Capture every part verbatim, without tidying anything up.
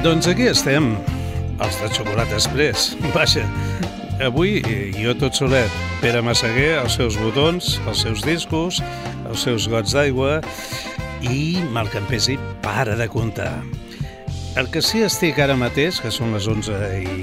Doncs aquí estem, els de Xocolata Express. Vaja, avui jo tot solet, Pere Massaguer, els seus botons, els seus discos, els seus gots d'aigua i Marc Campesi para de comptar. El que sí estic ara mateix, que són les onze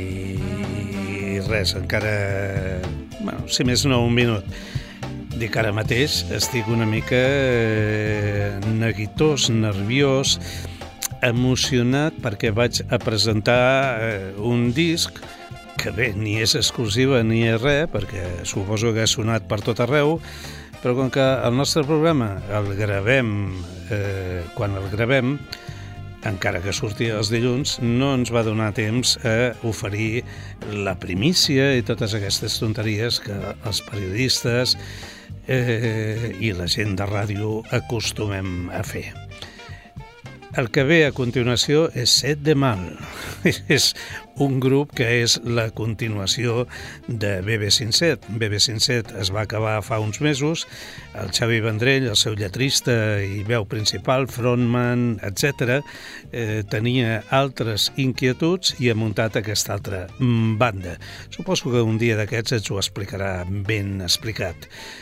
i res, encara, bueno, si més no, un minut, dic ara mateix, estic una mica neguitós, nerviós, emocionat perquè vaig a presentar eh, un disc que bé, ni és exclusiva ni és res, perquè suposo que ha sonat per tot arreu, però com que el nostre programa el gravem eh, quan el gravem, encara que surti els dilluns, no ens va donar temps a oferir la primícia i totes aquestes tonteries que els periodistes eh, i la gent de ràdio acostumem a fer. El que ve a continuació és Set de Mal. És un grup que és la continuació de B B cinc-set. B B cinc-set es va acabar fa uns mesos. El Xavi Vendrell, el seu lletrista i veu principal, frontman, etcètera, eh, tenia altres inquietuds i ha muntat aquesta altra banda. Suposo que un dia d'aquests ens ho explicarà ben explicat.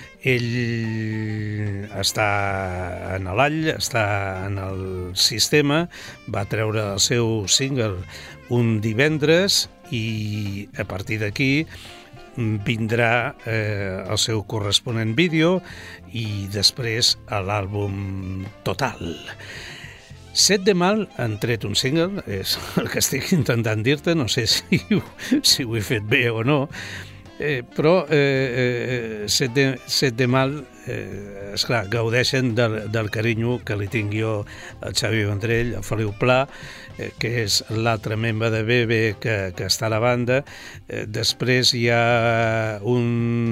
Ell està en l'all, està en el sistema, va treure el seu single un divendres i a partir d'aquí vindrà eh, el seu corresponent vídeo i després l'àlbum total. Set de Mal han tret un single, és el que estic intentant dir-te, no sé si, si ho he fet bé o no, Eh, però eh, eh, Set, de, Set de Mal eh, esclar, gaudeixen del, del carinyo que li tinc jo al Xavi Vendrell, al Feliu Pla, eh, que és l'altre membre de B B que, que està a la banda. Eh, després hi ha un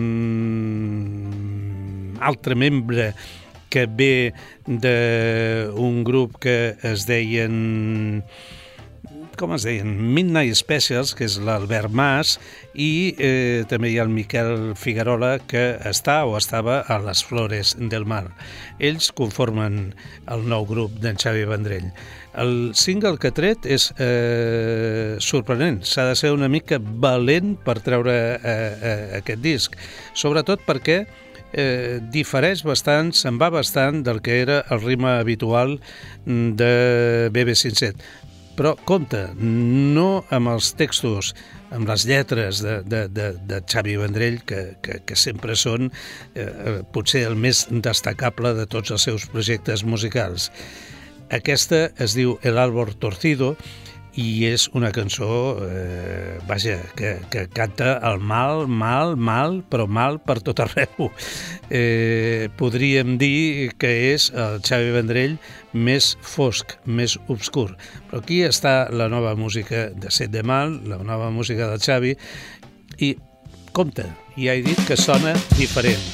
altre membre que ve d'un grup que es deien... com es deien, Midnight Specials, que és l'Albert Mas, i eh, també hi ha el Miquel Figuerola, que està o estava a Les Flores del Mar. Ells conformen el nou grup d'en Xavi Vendrell. El single que ha tret és eh, sorprenent, s'ha de ser una mica valent per treure eh, eh, aquest disc, sobretot perquè eh, difereix bastant, se'n va bastant del que era el ritme habitual de B B cinc-set. Però compte, no amb els textos, amb les lletres de, de, de, de Xavi Vendrell, que, que, que sempre són eh, potser el més destacable de tots els seus projectes musicals. Aquesta es diu El Árbol Torcido i és una cançó, eh, vaja, que, que canta el mal, mal, mal, però mal per tot arreu. Eh, podríem dir que és el Xavi Vendrell més fosc, més obscur. Però aquí està la nova música de Set de Mal, la nova música del Xavi, i compte, ja he dit que sona diferent.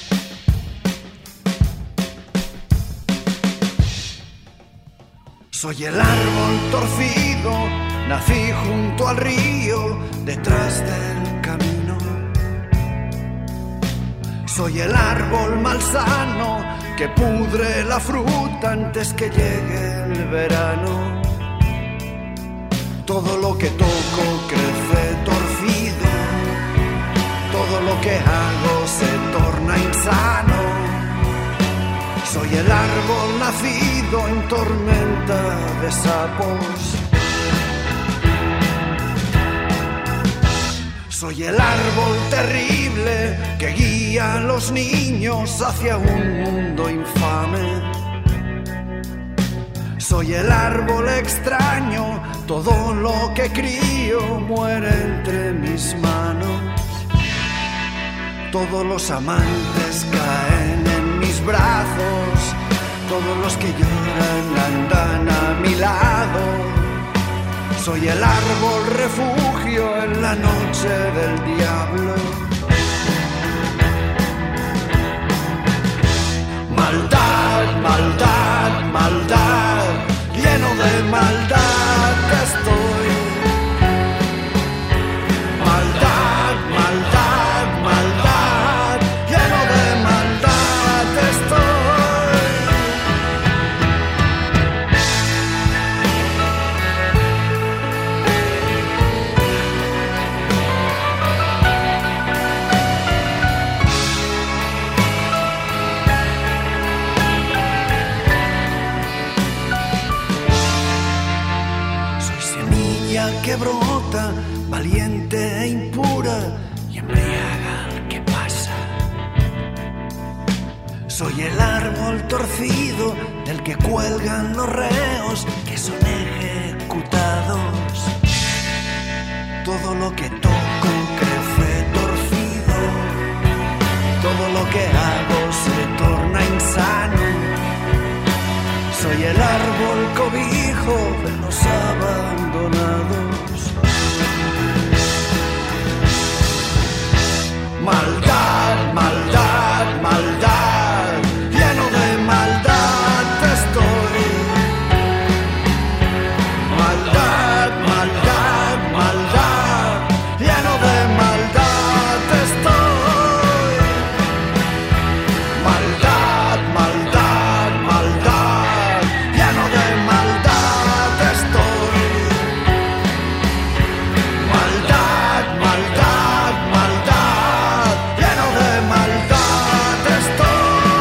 Soy el árbol torcido, nací junto al río, detrás del camino. Soy el árbol malsano que pudre la fruta antes que llegue el verano. Todo lo que toco crece torcido, todo lo que hago se torna insano. Soy el árbol nacido en tormenta de sapos. Soy el árbol terrible que guía a los niños hacia un mundo infame. Soy el árbol extraño, todo lo que crío muere entre mis manos. Todos los amantes caen en mis brazos, todos los que lloran andan a mi lado. Soy el árbol refugio en la noche del diablo. Maldad, maldad, maldad, lleno de maldad estoy. Maldad, maldad, maldad, lleno de maldad estoy. semilla que brota, valiente e impura, y embriaga al que pasa. Soy el árbol torcido del que cuelgan los reos que son ejecutados. Todo lo que toco crece torcido, todo lo que hago se torna insano. Soy el árbol cobijo de los abandonados. Maldad, maldad, maldad, lleno de maldad estoy. Maldad, maldad, maldad, lleno de maldad estoy. Maldad, maldad, maldad, lleno de maldad estoy. Maldad, maldad, maldad, lleno de maldad estoy.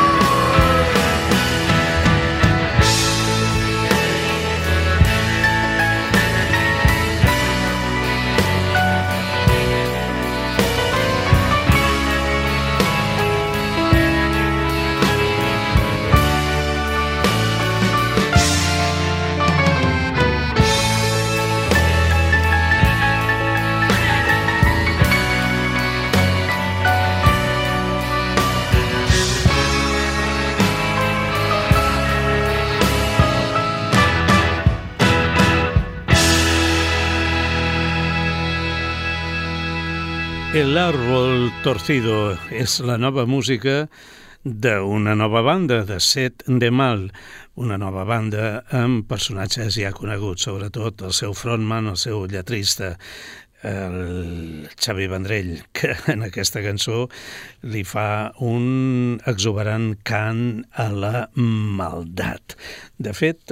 El árbol torcido és la nova música d'una nova banda, de Set de Mal, una nova banda amb personatges ja coneguts, sobretot el seu frontman, el seu lletrista, el Xavi Vendrell, que en aquesta cançó li fa un exuberant cant a la maldat. De fet,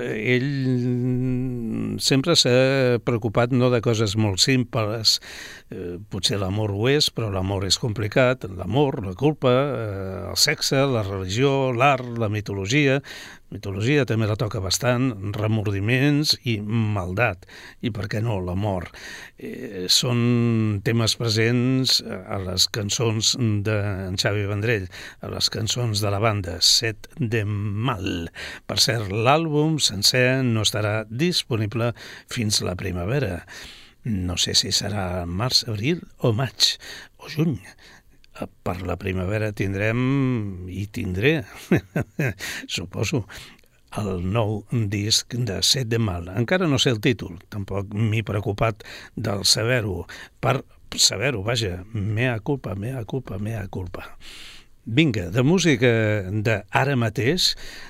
ell sempre s'ha preocupat no de coses molt simples, eh, potser l'amor ho és, però l'amor és complicat, l'amor, la culpa, eh, el sexe, la religió, l'art, la mitologia. Mitologia també la toca bastant, remordiments i maldat, i per què no, l'amor. Eh, són temes presents a les cançons d'en Xavi Vendrell, a les cançons de la banda Set de Mal. Per cert, l'àlbum sencer no estarà disponible fins la primavera. No sé si serà març, abril o maig o juny. Per la primavera tindrem, i tindré, suposo, el nou disc de Set de Mal. Encara no sé el títol, tampoc m'he preocupat del saber-ho. Per saber-ho, vaja, mea culpa, mea culpa, mea culpa. Vinga, de música d'ara mateix,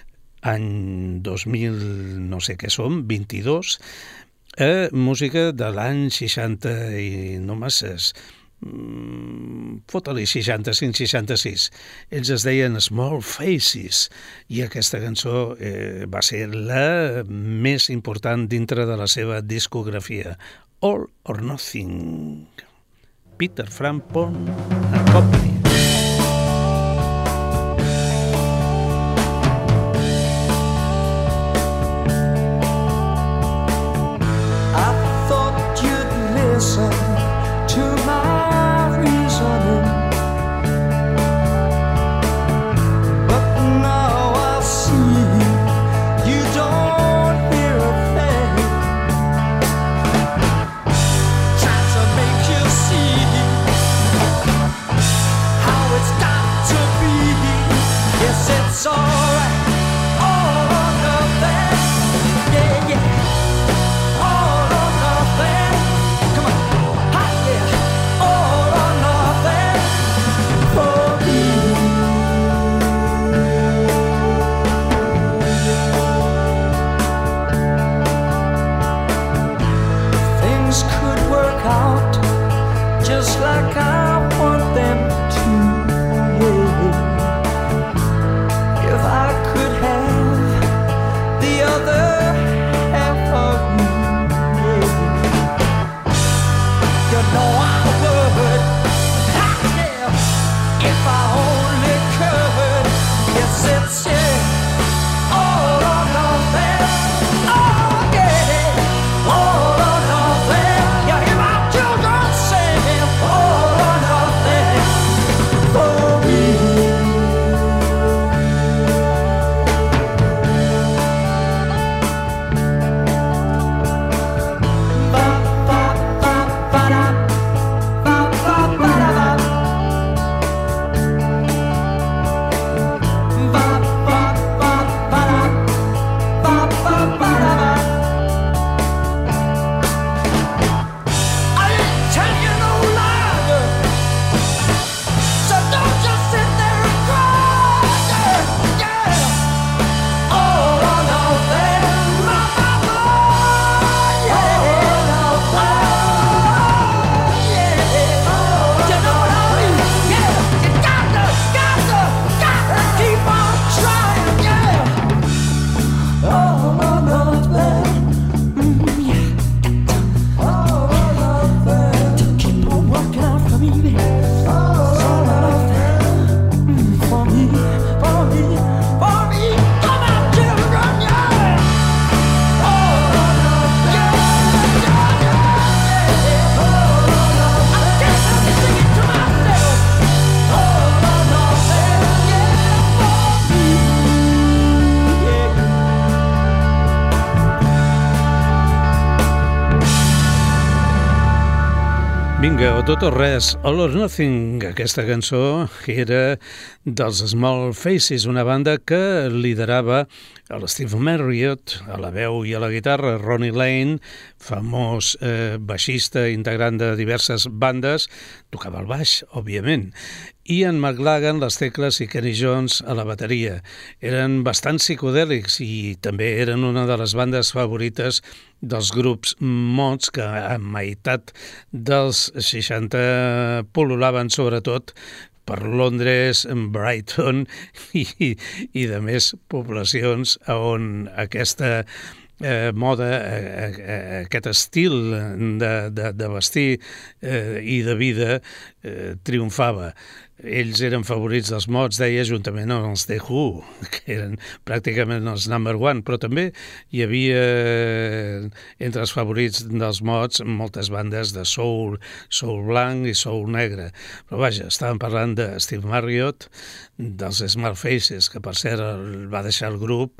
any dos mil, no sé què som, vint-i-dos, a música de l'any seixanta i no masses, fota-li seixanta-cinc seixanta-sis. Ells es deien Small Faces i aquesta cançó eh, va ser la més important dintre de la seva discografia, All or Nothing. Peter Frampton and Company. I thought you'd listen to my reasoning, but now I see you don't hear a thing. Trying to make you see how it's got to be. Yes, it's alright, all or nothing. Yeah, yeah. Just like I want them to, yeah. If I could have the other half of you, yeah. You know I would, yeah. If I only could. Yes, it's yeah. All or nothing, oh yeah. All or nothing. Vinga, o tot o res, All or Nothing. Aquesta cançó era dels Small Faces, una banda que liderava el Steve Marriott a la veu i a la guitarra, Ronnie Lane, famós eh, baixista integrant de diverses bandes, tocava el baix, òbviament, Ian McLagan, les tecles, i Kenny Jones a la bateria. Eren bastant psicodèlics i també eren una de les bandes favorites dels grups mods que a meitat dels seixanta pol·lulaven sobretot per Londres, Brighton i, i de més poblacions on aquesta eh, moda, eh, eh, aquest estil de, de, de vestir eh, i de vida eh, triomfava. Ells eren favorits dels mods, deia, juntament amb els The Who, que eren pràcticament els number one, però també hi havia entre els favorits dels mods moltes bandes de soul, soul blanc i soul negre. Però vaja, estàvem parlant de Steve Marriott, dels Small Faces, que per cert va deixar el grup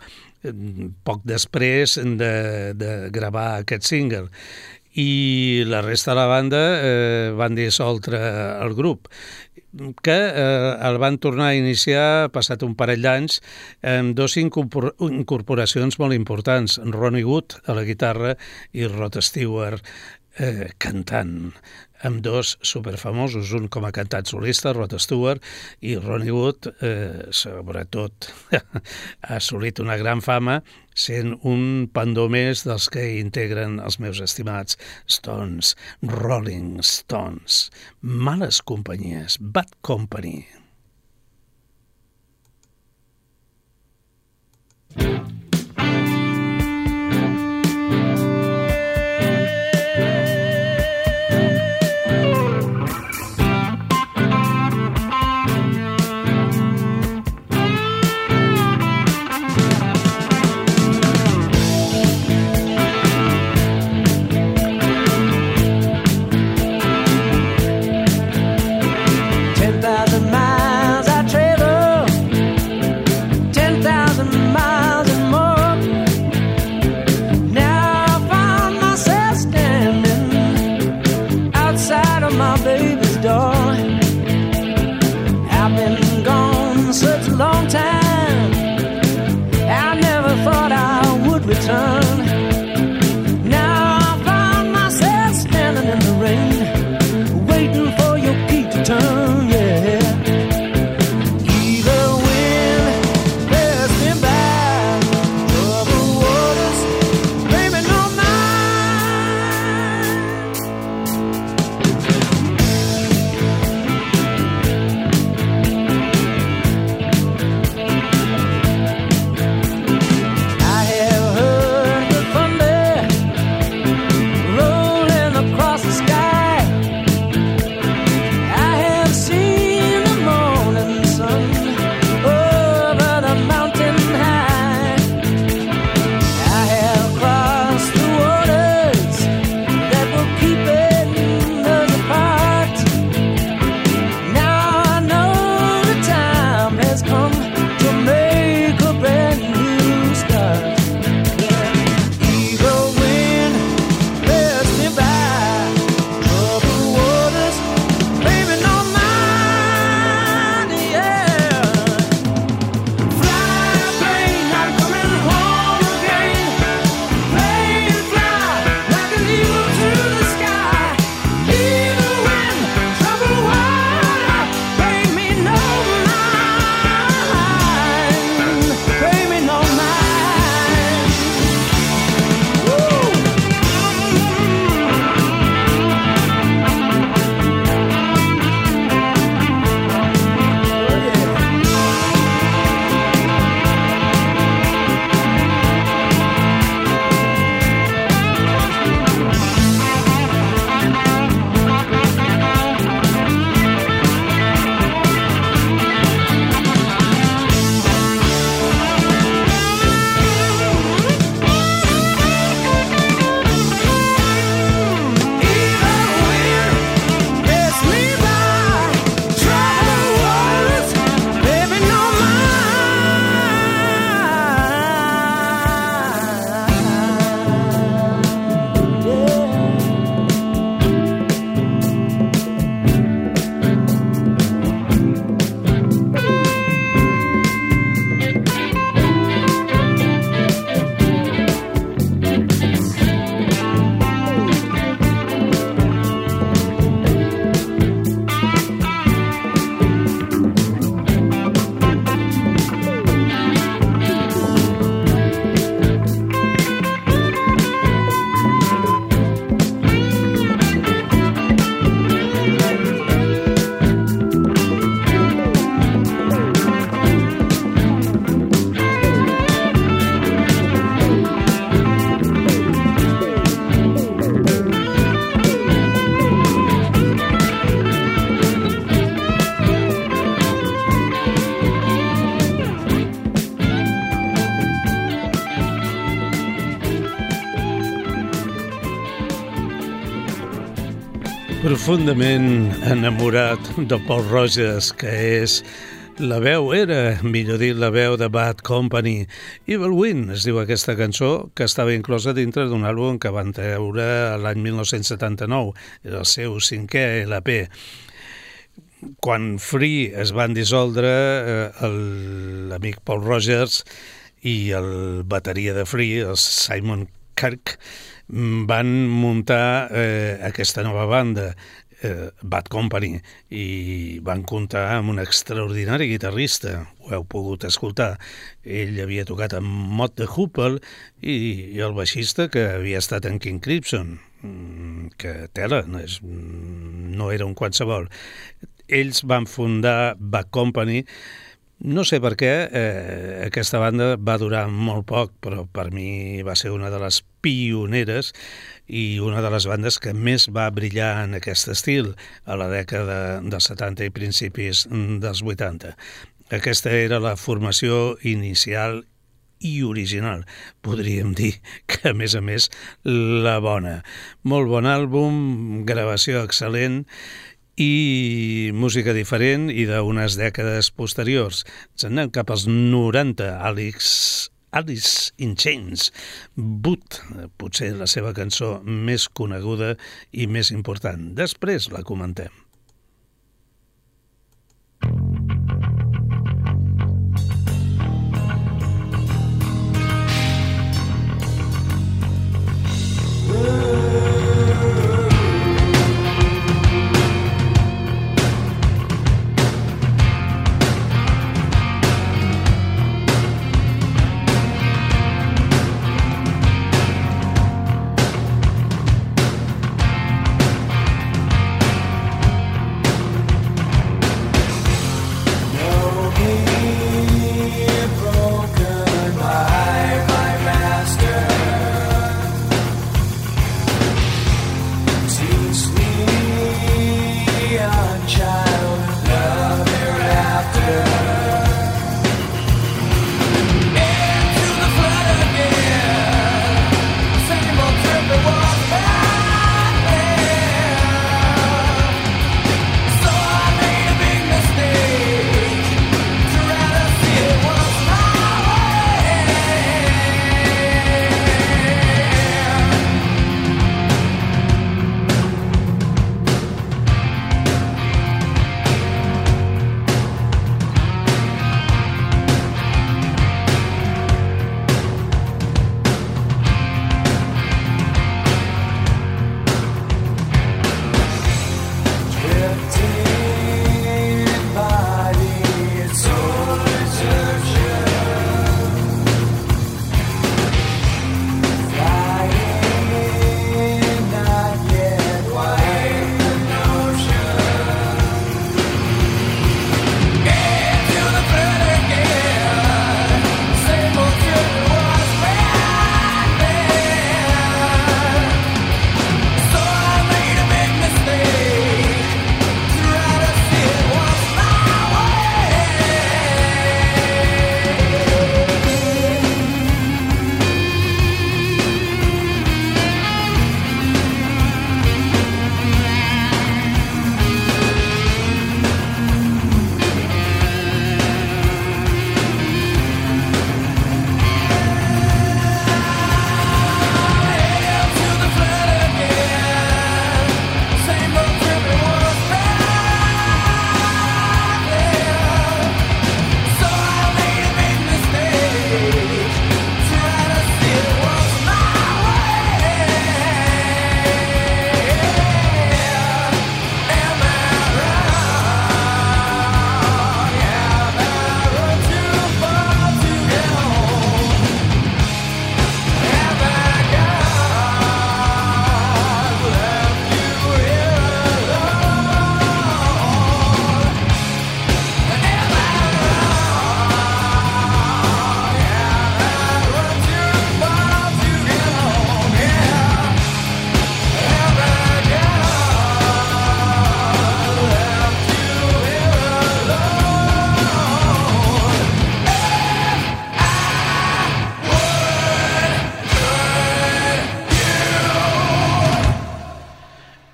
poc després de, de gravar aquest single. I la resta de la banda eh, van dissoldre el grup, que eh, el van tornar a iniciar passat un parell d'anys amb dues incorpor incorporacions molt importants, Ronnie Wood a la guitarra i Rod Stewart eh, cantant, amb dos superfamosos, un com a cantant solista, Rod Stewart, i Ronnie Wood, eh, sobretot, ha assolit una gran fama sent un pendó més dels que integren els meus estimats Stones, Rolling Stones. Males companyies, Bad Company. Miles I travel, ten thousand miles and more. Profundament enamorat de Paul Rogers, que és la veu, era, millor dit, la veu de Bad Company. Evil Wind es diu aquesta cançó, que estava inclosa dintre d'un àlbum que van treure l'any mil nou-cents setanta-nou, era el seu cinquè L P. Quan Free es van dissoldre, eh, l'amic Paul Rogers i el bateria de Free, el Simon Kirk, van muntar eh, aquesta nova banda, eh, Bad Company, i van comptar amb un extraordinari guitarrista, ho heu pogut escoltar. Ell havia tocat amb Mott the Hoople i, i el baixista que havia estat en King Crimson, que tela, no, és, no era un qualsevol. Ells van fundar Bad Company. No sé per què, eh, aquesta banda va durar molt poc, però per mi va ser una de les pioneres i una de les bandes que més va brillar en aquest estil a la dècada dels setanta i principis dels vuitanta. Aquesta era la formació inicial i original, podríem dir que, a més a més, la bona. Molt bon àlbum, gravació excel·lent, i música diferent i d'unes dècades posteriors. Ens anem cap als noranta, Alice, Alice in Chains, Boot, potser la seva cançó més coneguda i més important. Després la comentem.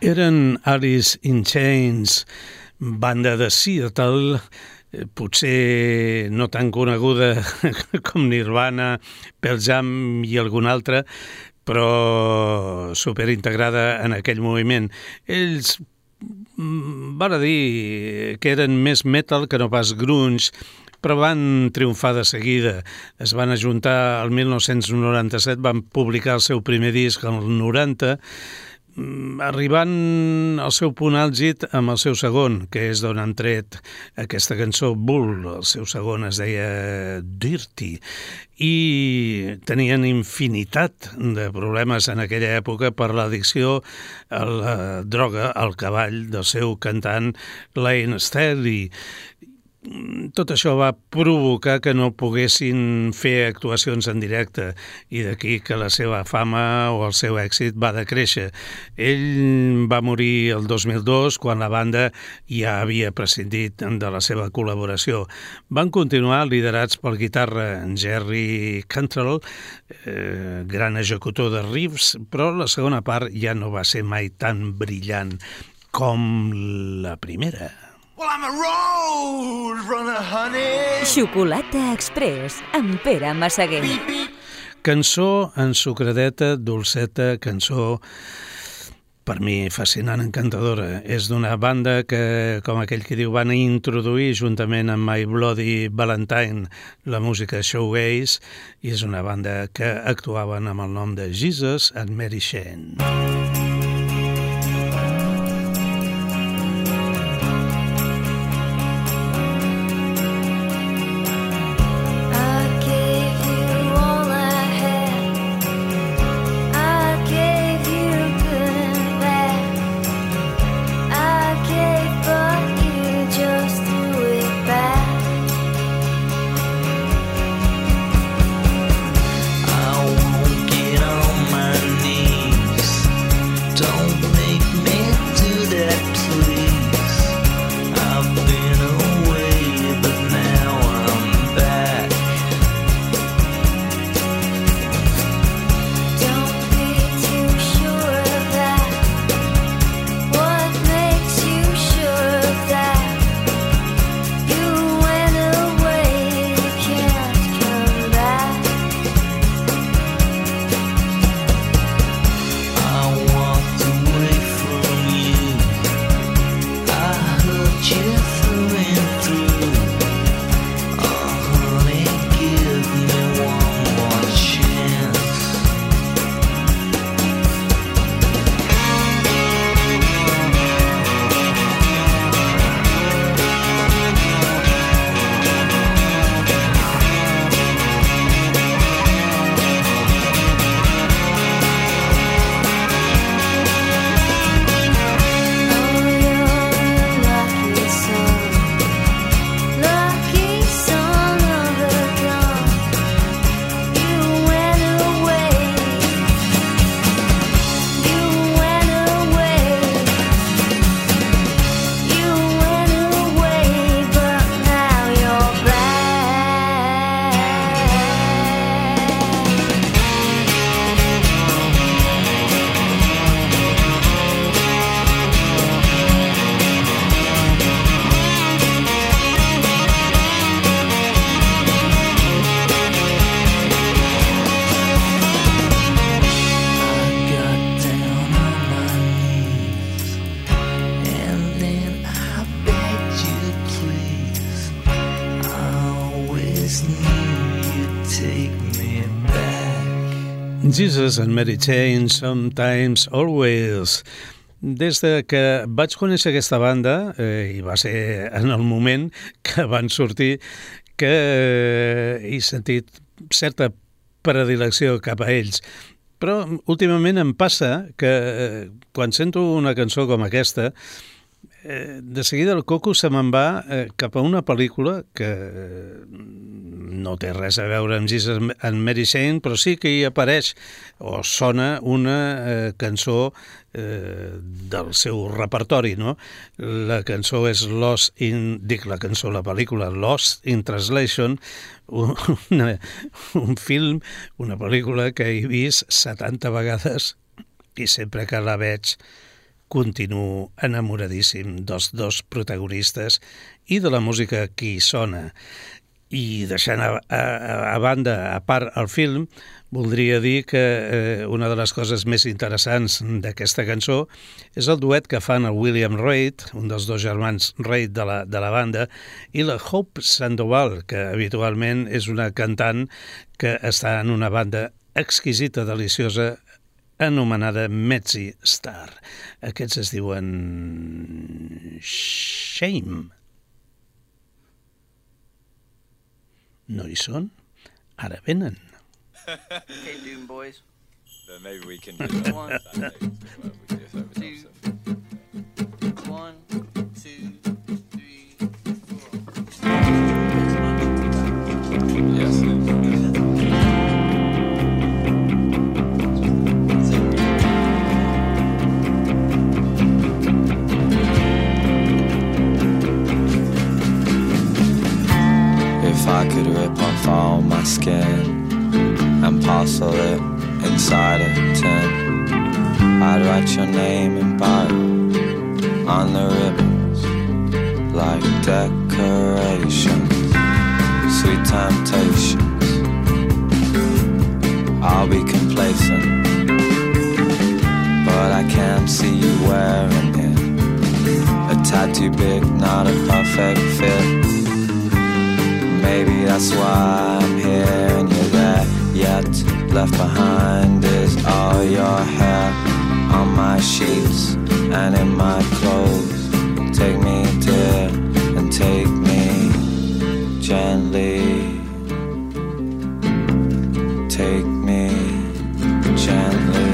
Eren Alice in Chains, banda de Seattle, potser no tan coneguda com Nirvana, Pearl Jam i algun altre, però superintegrada en aquell moviment. Ells van dir que eren més metal que no pas grunge, però van triomfar de seguida. Es van ajuntar al mil nou-cents noranta-set, van publicar el seu primer disc al noranta, arribant al seu punt àlgid amb el seu segon, que és d'on han tret aquesta cançó Bull. El seu segon es deia Dirty, i tenien infinitat de problemes en aquella època per l'addicció a la droga, al cavall del seu cantant Layne Staley. Tot això va provocar que no poguessin fer actuacions en directe, i d'aquí que la seva fama o el seu èxit va decréixer. Ell va morir el dos mil dos, quan la banda ja havia prescindit de la seva col·laboració. Van continuar liderats pel guitarra Jerry Cantrell, eh, gran executor de riffs, però la segona part ja no va ser mai tan brillant com la primera. Well, I'm a road runner, honey. Xocolata Express amb Pere Massaguer. Cançó ensucradeta, dolceta, cançó per mi fascinant, encantadora. És d'una banda que, com aquell que diu, van introduir juntament amb My Bloody Valentine la música shoegaze, i és una banda que actuaven amb el nom de Jesus and Mary Chain. Jesus and Mary Chain, Sometimes, Always. Des de que vaig conèixer aquesta banda, eh, i va ser en el moment que van sortir, que eh, he sentit certa predilecció cap a ells. Però últimament em passa que eh, quan sento una cançó com aquesta, eh, de seguida el coco se me'n va eh, cap a una pel·lícula que no té res a veure amb Jesus and Mary Chain, però sí que hi apareix o sona una eh, cançó eh, del seu repertori, no? La cançó és Lost in... dic la cançó, la pel·lícula Lost in Translation, una, un film, una pel·lícula que he vist setanta vegades i sempre que la veig continuo enamoradíssim dels dos protagonistes i de la música que hi sona. I deixant a, a, a banda, a part el film, voldria dir que eh, una de les coses més interessants d'aquesta cançó és el duet que fan el William Reid, un dels dos germans Reid de la, de la banda, i la Hope Sandoval, que habitualment és una cantant que està en una banda exquisita, deliciosa, anomenada Metzi Star. Aquests es diuen Shame. No hi són? Ara venen. Okay, Doom Boys. Then maybe we can do that. One, two, one, two, three, four. Yes. If I could rip off all my skin and parcel it inside a tin, I'd write your name in biro on the ribbons like decorations, sweet temptations. I'll be complacent, but I can't see you wearing it. A tad too big, not a perfect fit. Maybe that's why I'm here and you're there. Yet left behind is all your hair on my sheets and in my clothes. Take me, dear, and take me gently. Take me gently.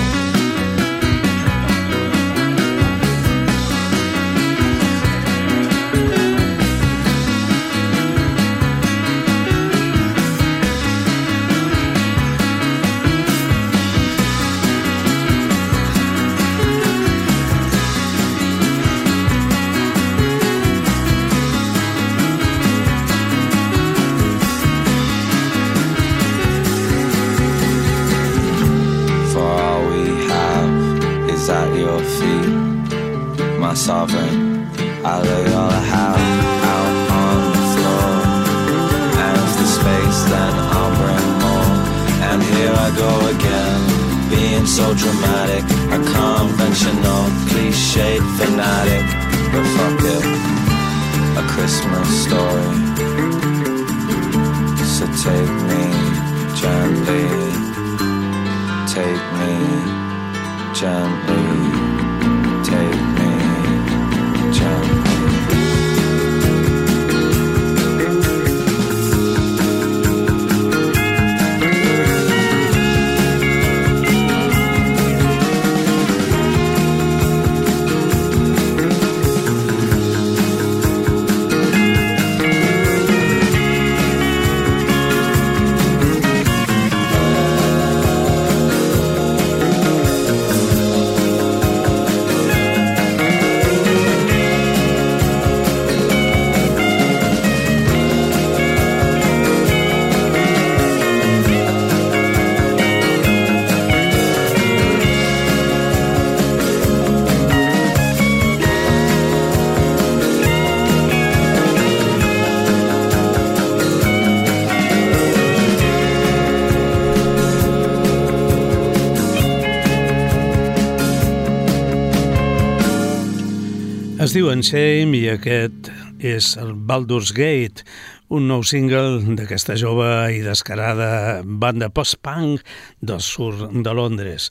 My sovereign, I lay all I have out on the floor, and if the space then I'll bring more. And here I go again, being so dramatic, a conventional, cliched fanatic, but fuck it, a Christmas story. So take me gently, take me gently. Take me gently. Es diuen Shame i aquest és el Baldur's Gate, un nou single d'aquesta jove i descarada banda post-punk del sud de Londres.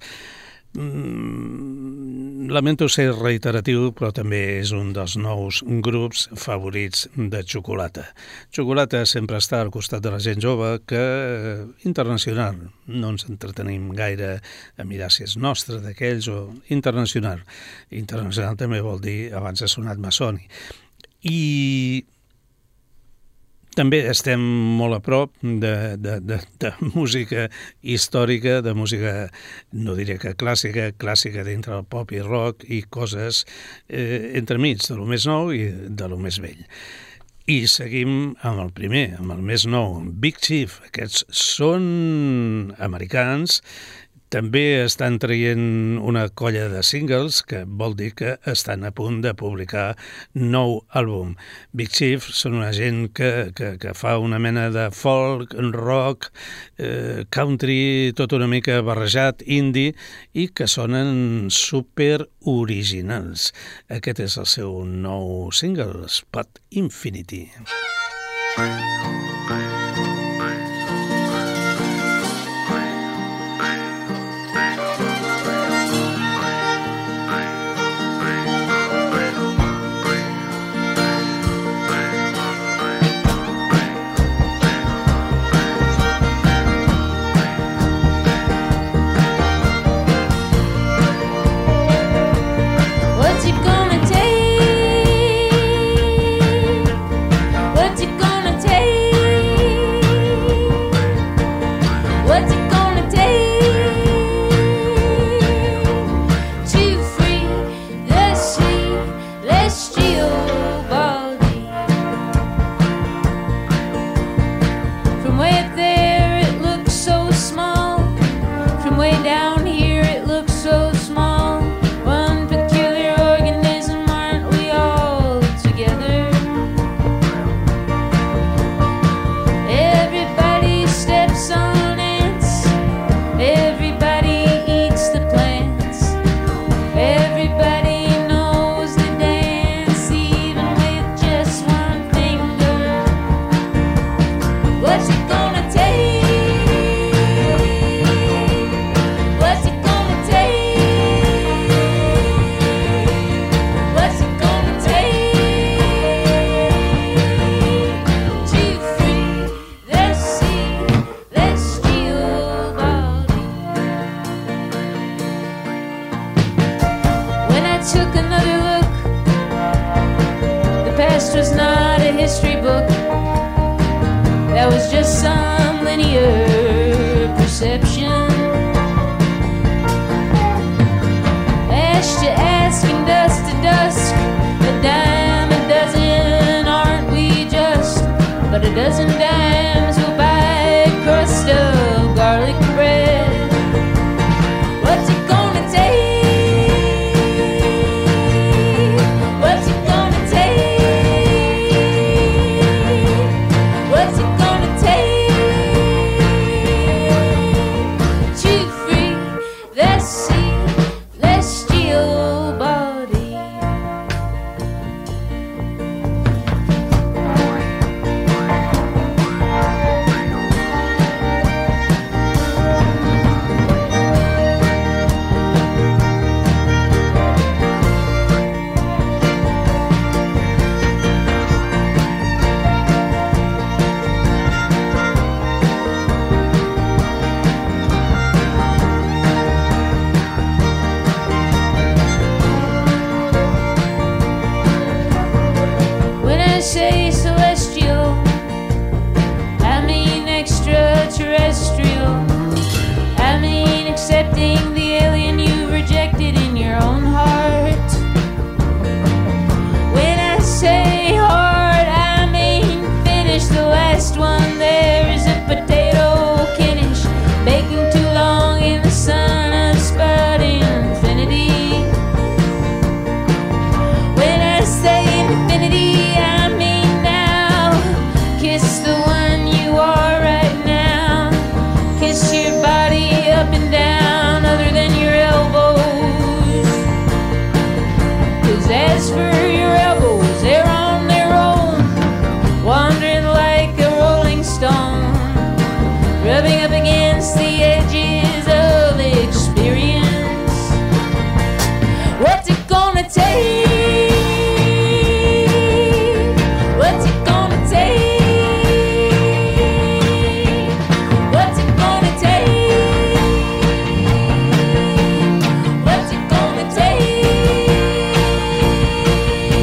Mm, lamento ser reiteratiu, però també és un dels nous grups favorits de Xocolata. Xocolata sempre està al costat de la gent jove que, internacional, no ens entretenim gaire a mirar si és nostre, d'aquells, o internacional. Internacional també vol dir, abans ha sonat Massoni. I també estem molt a prop de, de, de, de música històrica, de música, no diré que clàssica, clàssica dintre del pop i rock i coses eh, entremig de lo més nou i de lo més vell. I seguim amb el primer, amb el més nou, Big Chief. Aquests són americans, També estan traient una colla de singles, que vol dir que estan a punt de publicar nou àlbum. Big Chief són una gent que, que, que fa una mena de folk, rock, eh, country, tot una mica barrejat, indie, i que sonen super originals. Aquest és el seu nou single, Spot Infinity. What's it gonna take? What's it gonna take? What's it gonna take to free the celestial body? From way up there it looks so small. From way down here it looks so small. One peculiar organism, aren't we all together? Everybody steps on ants. Everybody eats the plants. Everybody knows the dance, even with just one finger. What's it gonna take? What's it gonna take? What's it gonna take to free the celestial body? When I took another look, the past was not a history book. That was just some linear perception. Ash to ask and dust to dusk, a dime a dozen, aren't we just? But a dozen dimes will buy a crust of garlic bread. What's it gonna take? What's it gonna take? What's it gonna take to free the celestial body? When I say celestial, I mean extraterrestrial. I mean accepting the alien you've rejected in your own heart. When I say hard, I mean finish the last one. There is a potato Kiddish baking too long in the sun of spot infinity. When I say infinity, I mean now. Kiss the one you are right now. Kiss your body up and down, other than your elbows. 'Cause as for your elbows, they're on their own, wandering like a rolling stone, rubbing up against the edges of experience. What's it gonna take? What's it gonna take? What's it gonna take? What's it gonna take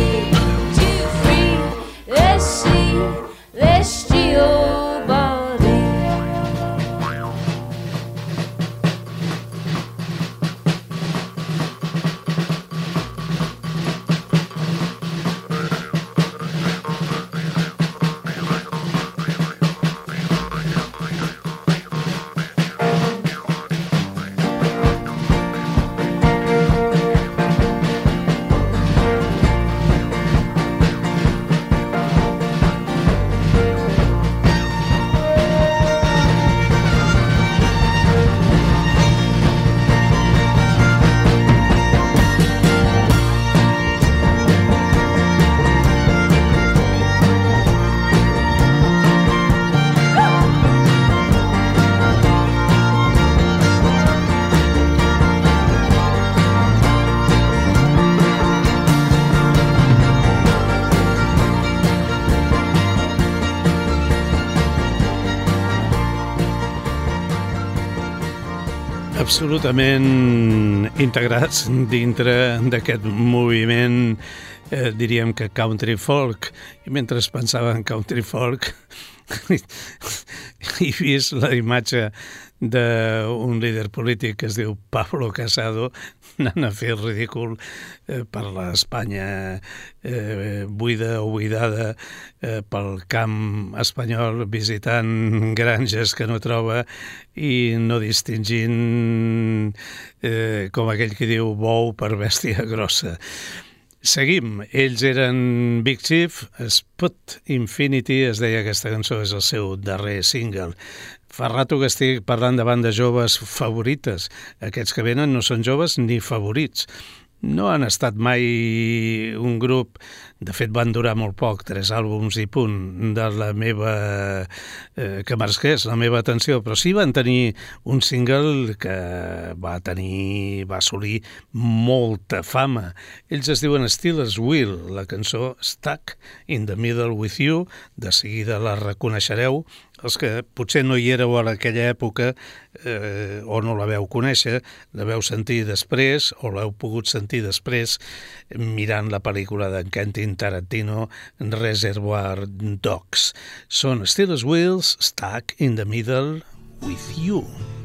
absolutament integrats dintre d'aquest moviment, eh, diríem que country folk, i mentre pensava en country folk he vist la imatge d'un líder polític que es diu Pablo Casado anant a fer el ridícul eh, per l'Espanya eh, buida o buidada eh, pel camp espanyol, visitant granges que no troba i no distingint eh, com aquell que diu bou per bèstia grossa. Seguim, ells eren Big Chief, Spot Infinity, es deia aquesta cançó, és el seu darrer single. Fa rato que estic parlant de bandes joves favorites. Aquests que venen no són joves ni favorits. No han estat mai un grup, de fet van durar molt poc, tres àlbums i punt, de la meva, eh, que marqués la meva atenció, però sí van tenir un single que va tenir, va assolir molta fama. Ells es diuen Steelers Wheel, la cançó Stuck in the Middle with You, de seguida la reconeixereu, els que potser no hi éreu a aquella època eh, o no la veu conèixer, la veu sentir després o l'heu pogut sentir després mirant la pel·lícula d'en Quentin Tarantino, Reservoir Dogs. Són Steelers Wheels, Stuck in the Middle with You.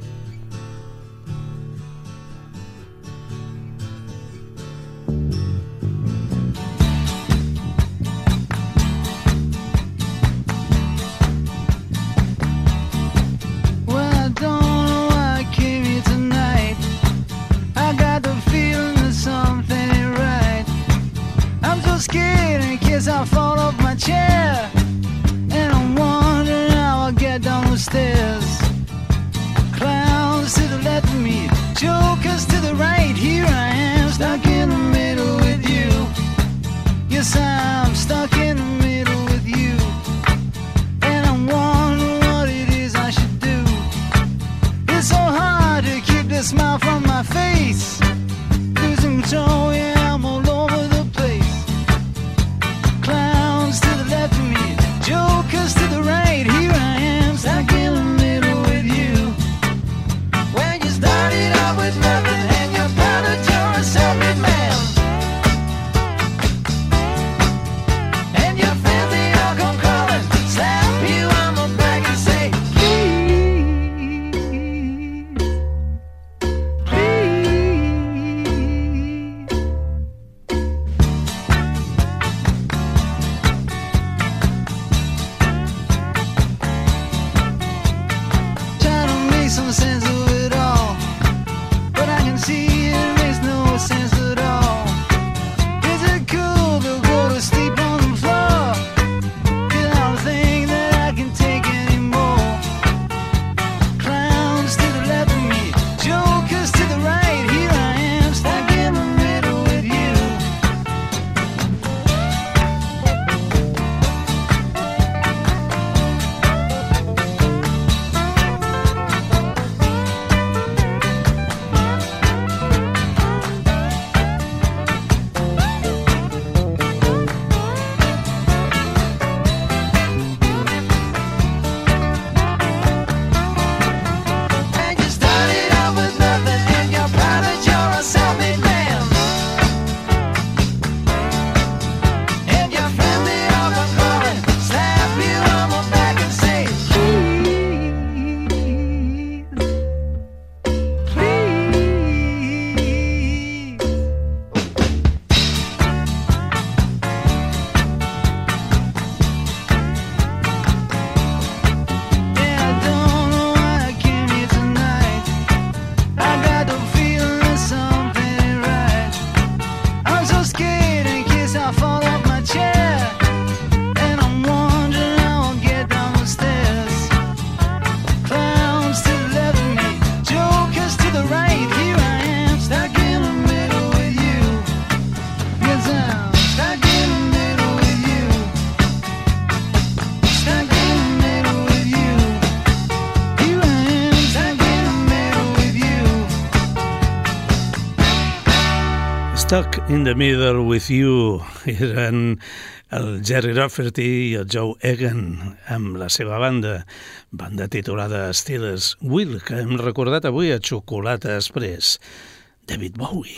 Scared in case I fall off my chair, and I'm wondering how I'll get down the stairs. Clowns to the left of me, jokers to the right. Here I am, stuck in the middle with you. Yes, I'm stuck in the middle with you, and I'm wondering what it is I should do. It's so hard to keep the smile from my face. Losing control, yeah, I'm all over the place. Clown Stuck in the Middle with You eren el Jerry Rafferty i el Joe Egan amb la seva banda, banda titulada Steelers Wheel, que hem recordat avui a Xocolata Express. David Bowie.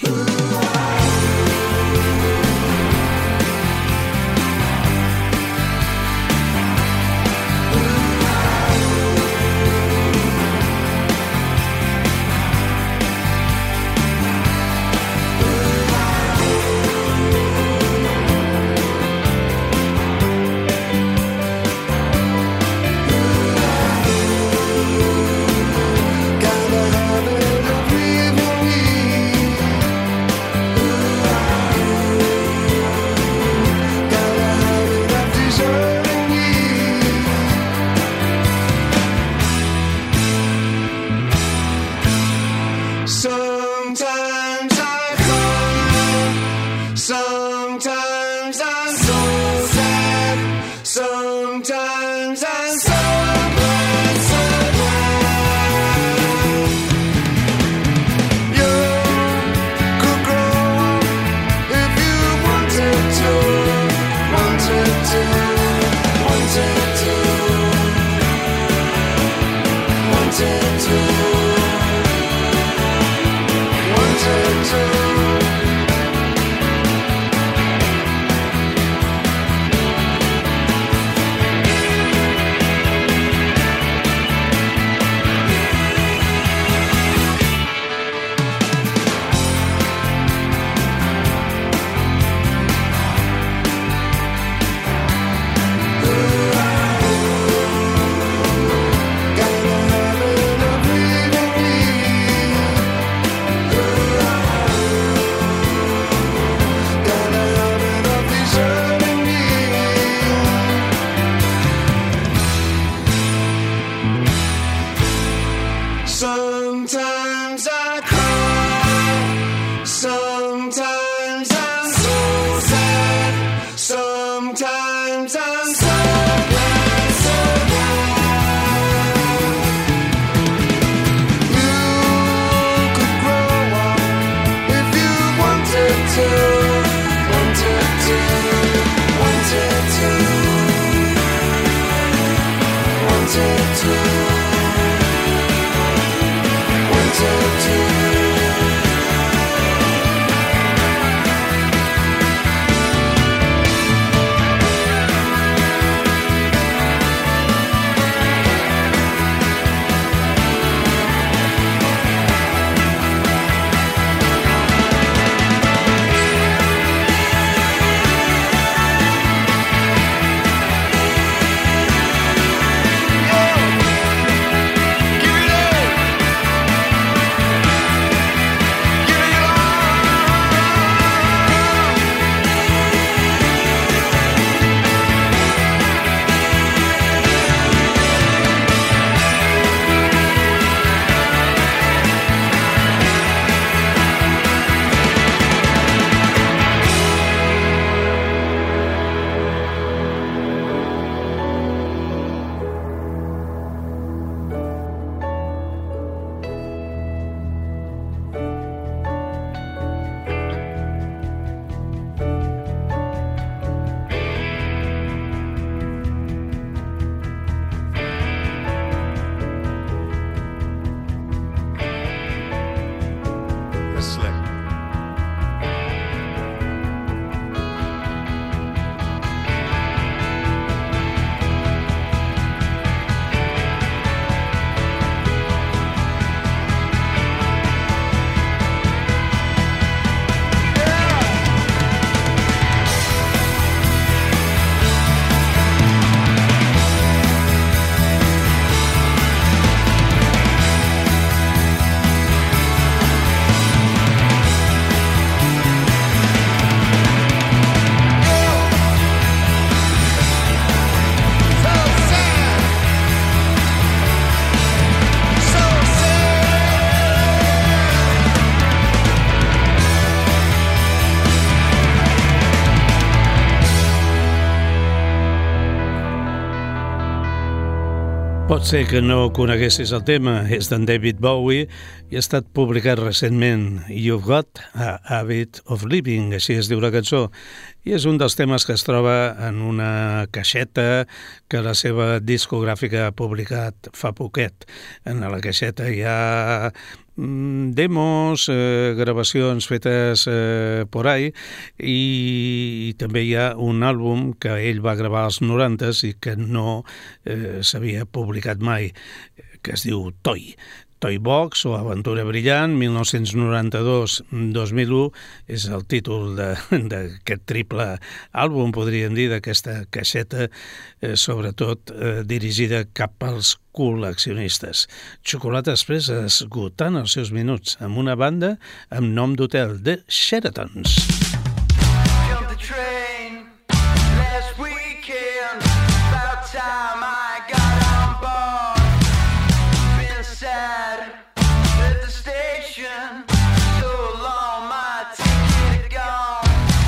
Pot ser que no coneguessis el tema, és d'en David Bowie i ha estat publicat recentment. You've Got a Habit of Living, així es diu la cançó, i és un dels temes que es troba en una caixeta que la seva discogràfica ha publicat fa poquet. En la caixeta hi ha demos, eh, gravacions fetes eh, por ahí i, i també hi ha un àlbum que ell va gravar als norantes i que no eh, s'havia publicat mai, que es diu Toy. Toy Box o Aventura Brillant, mil nou-cents noranta-dos a dos mil u, és el títol d'aquest triple àlbum, podríem dir, d'aquesta caixeta, eh, sobretot eh, dirigida cap als col·leccionistes. Xocolata Express esgotant els seus minuts amb una banda amb nom d'hotel, The Sheratons. Jumped the train last weekend. About time I got on board. Been sad at the station. So long, my ticket gone.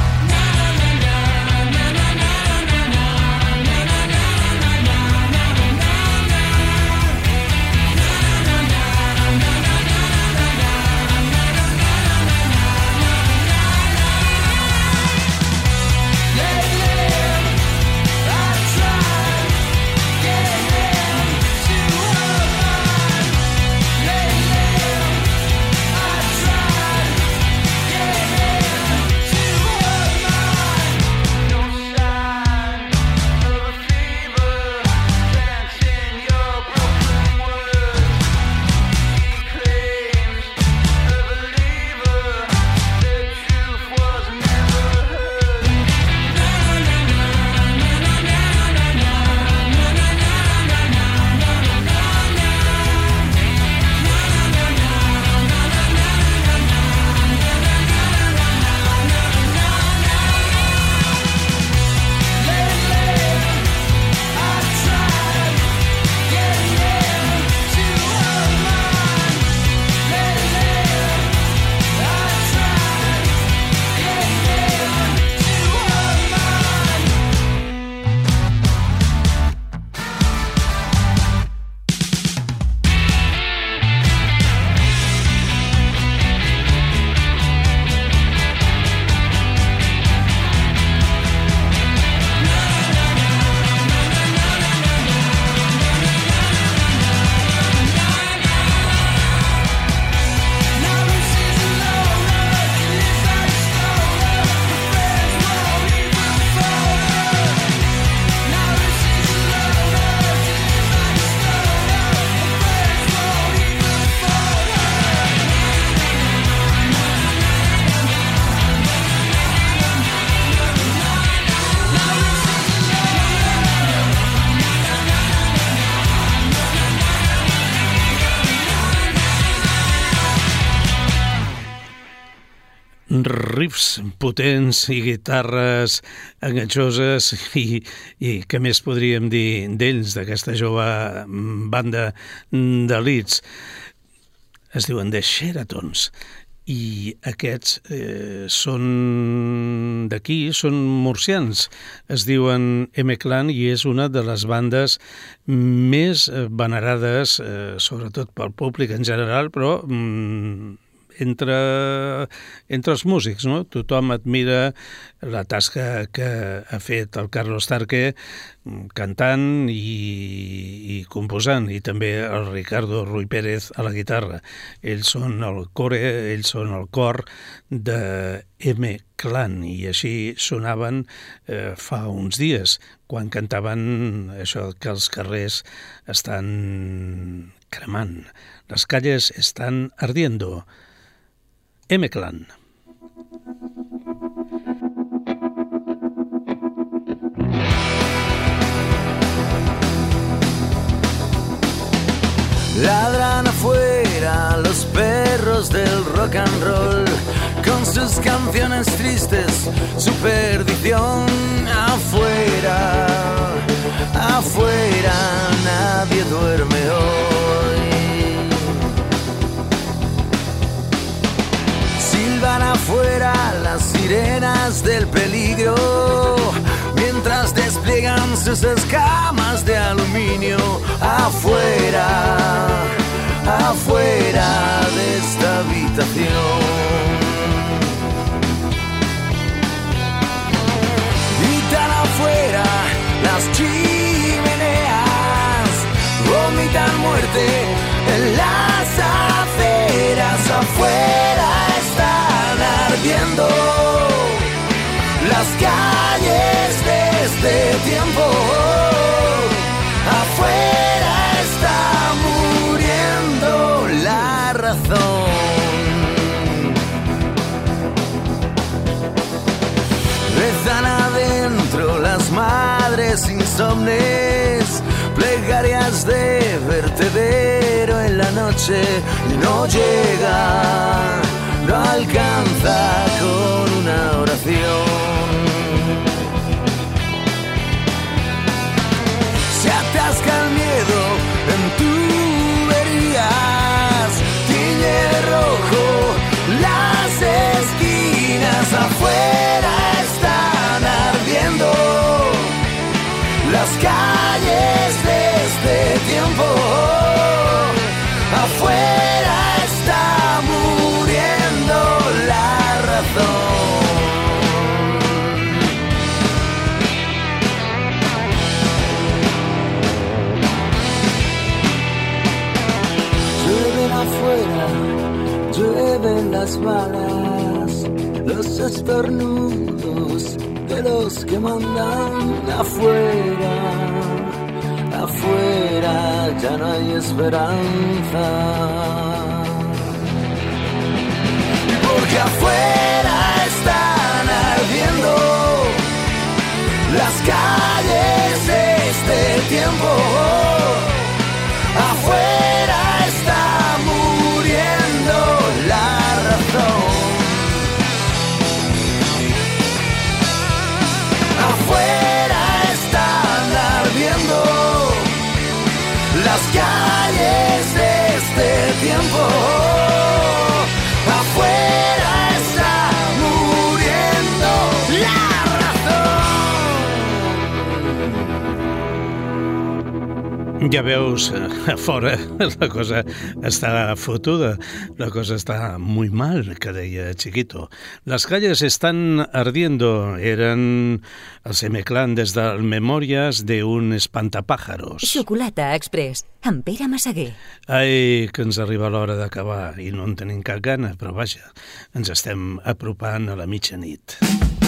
Riffs potents i guitarres enganxoses i, i què més podríem dir d'ells, d'aquesta jove banda de Leeds. Es diuen The Sheratons i aquests eh, són d'aquí, són murcians. Es diuen M-Clan i és una de les bandes més venerades, eh, sobretot pel públic en general, però mm, Entre, entre els músics, no? Tothom admira la tasca que ha fet el Carlos Tarque cantant i, i composant, i també el Ricardo Ruy Pérez a la guitarra. Ells són el core, ells són el cor de M-Clan, i així sonaven eh, fa uns dies, quan cantaven això que els carrers estan cremant, les calles estan ardiendo. M-Clan. Ladran afuera los perros del rock and roll con sus canciones tristes, su perdición. Afuera, afuera, nadie duerme hoy. Silban afuera las sirenas del peligro mientras despiertan despliegan sus escamas de aluminio afuera, afuera de esta habitación. Y tan afuera las chimeneas vomitan muerte en las aceras. Afuera están ardiendo las calles de este tiempo. Afuera está muriendo la razón. Rezan adentro las madres insomnes, plegarias de vertedero en la noche, y no llega, no alcanza con una oración. Se atasca el miedo en tuberías, tiñe de rojo las esquinas. Afuera están ardiendo las calles de este tiempo. Afuera está muriendo la razón. Llueven afuera, llueven las balas, los estornudos de los que mandan. Afuera, afuera ya no hay esperanza, porque afuera están ardiendo las calles de este tiempo. Afuera está muriendo la razón. Afuera están ardiendo las calles de este tiempo. Afuera está muriendo la razón. Ja veus, a fora la cosa està fotuda, la cosa está muy mal, que deia Chiquito. Las calles están ardiendo, eren el semeclan des del Memòries d'un espantapàjaros. Xocolata Express, amb Pere Massaguer. Ai, que ens arriba l'hora d'acabar i no en tenim cap gana, però vaja, ens estem apropant a la mitjanit.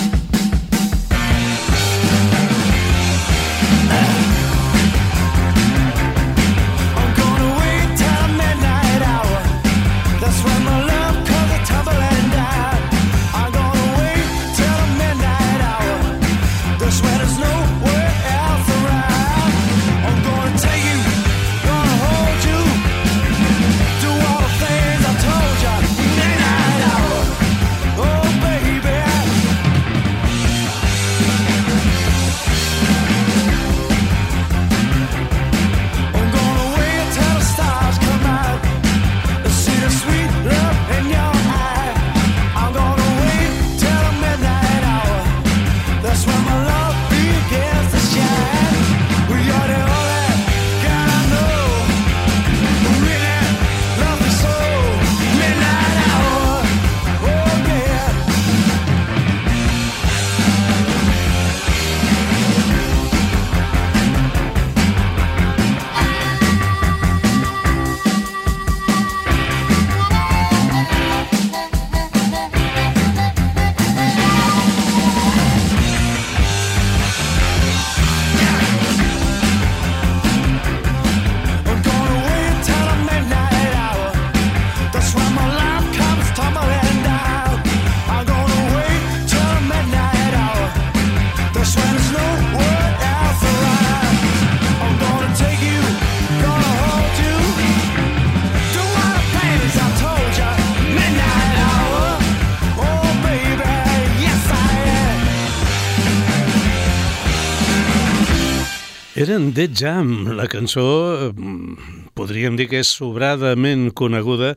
Eren The Jam, la cançó podríem dir que és sobradament coneguda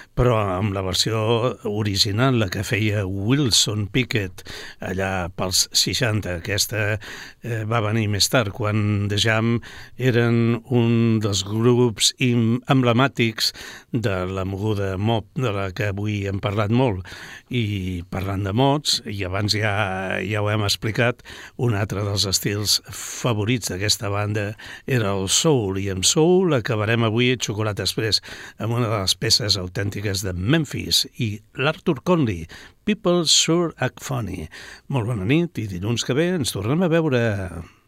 però amb la versió original, la que feia Wilson Pickett allà pels seixanta. Aquesta eh, va venir més tard, quan The Jam eren un dels grups emblemàtics de la moguda mop, de la que avui hem parlat molt. I parlant de mots, i abans ja, ja ho hem explicat, un altre dels estils favorits d'aquesta banda era el soul, i amb soul acabarem avui a Chocolate Express amb una de les peces autèntiques de Memphis i l'Arthur Conley, People Sure Act Funny. Molt bona nit i dilluns que ve ens tornem a veure.